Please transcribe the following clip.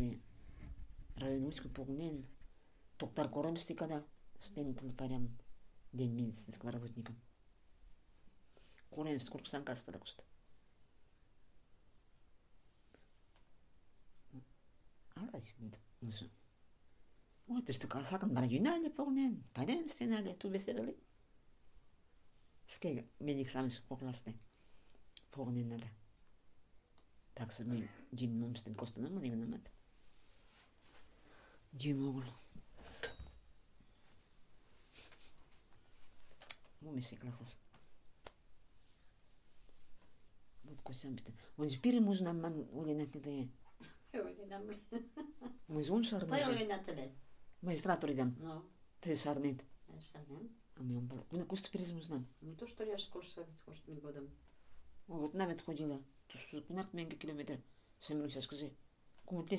районовский погнен. Доктор Коромский когда стендил парям день медицинского работника. Коремс курсан кастада куст. Алась мусу. Вот это что сакан маргинальный погнен. Парям стенали ту беседали. Скега медик самый кокласный погнен надо. Так что мы дин момстен костанам не гнамат. Димогл. Мумиси классас. Вот косям бит. Он теперь можно ман улинат не. Улинам. Мы зон шарнет. Тай улинателе. Магистратуридам. Ну. Ты шарнет. Шарнем. А мы он был. Ну куст перезмузнам. Ну то что я школу садит кошт годом. Вот нами ходила. То кунак меньше километр. Семру сейчас скажи. Кому